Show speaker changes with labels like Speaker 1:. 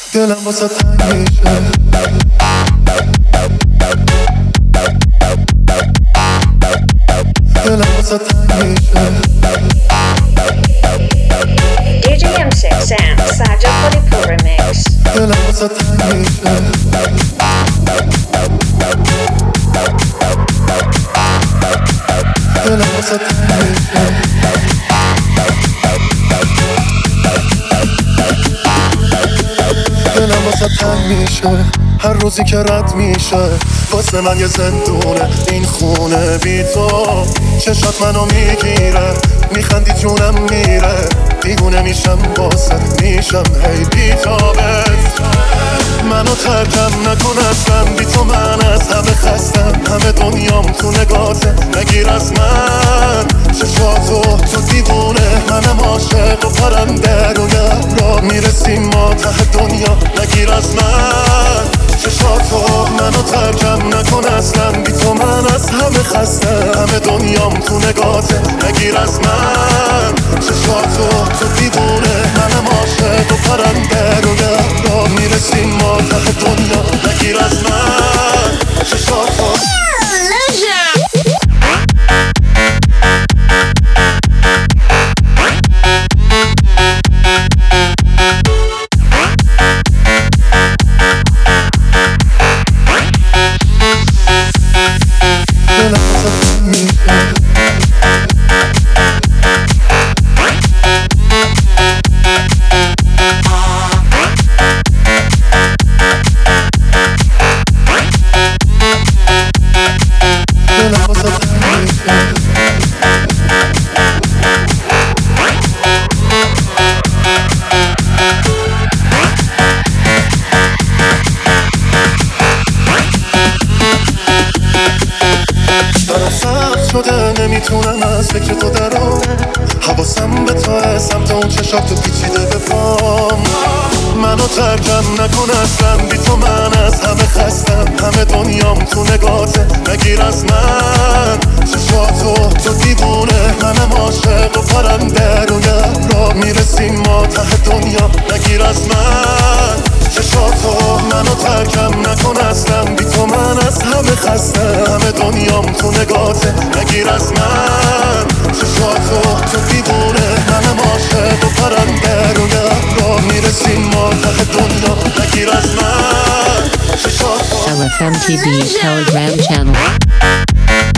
Speaker 1: دلم واسه تنگ میشه. دلم واسه تنگ میشه.
Speaker 2: DJ M6 and Sajid Polipur Remix.
Speaker 1: دلم واسه تنگ میشه. دلم واسه تنگ میشه. دلم واسه تنگ میشه. هر روزی که رد میشه واسه من یه زندونه این خونه بی تو. چشات منو میگیره میخندی جونم میره دیوونه میشم واسه میشم هی بی تابت. منو ترکم نکن اصلا بی تو من از همه خستم. همه دنیام تو نگاته نگیر از من چشاتو تو دیوونه. منم عاشق و پرنده روی راه میرسیم ما ته دنیا نگیر از من چشاتو. منو ترکم نکن اصلا بی تو من از همه خسته. همه دنیام تو نگاته نگیر از من چشاتو تو دیوونه. منم عاشق و پرنده روی راه میرسیم ما ته دنیا نگیر از من چشاتو. نمیتونم از فکر تو درام. حواسم به تو سمت اون چشات تو پیچیده به پام. منو ترکم نکن اصلا بی تو من از همه خستم. همه دنیام تو نگاته نگیر از من چشاتو تو دیوونه. منم عاشق و پرنده روی راه میرسیم ما ته دنیا نگیر از من چشاتو. منو ترکم نکن اصلا بی تو من از همه خسته. همه دنیام تو نگاته نگیر از من چشاتو تو دیوونه. منم عاشق و پرنده روی راه میرسیم ما ته دنیا نگیر از من چشاتو.
Speaker 3: LFMTV Telegram channel.